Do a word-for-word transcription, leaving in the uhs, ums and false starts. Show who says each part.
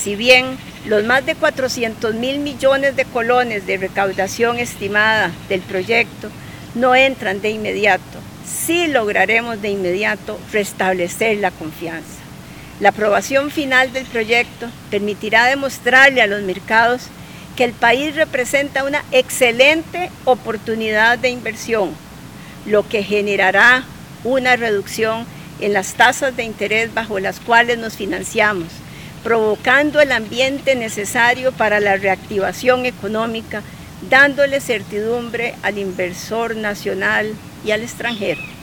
Speaker 1: Si bien los más de cuatrocientos mil millones de colones de recaudación estimada del proyecto no entran de inmediato, sí lograremos de inmediato restablecer la confianza. La aprobación final del proyecto permitirá demostrarle a los mercados que el país representa una excelente oportunidad de inversión, lo que generará una reducción en las tasas de interés bajo las cuales nos financiamos, provocando el ambiente necesario para la reactivación económica, dándole certidumbre al inversor nacional y al extranjero.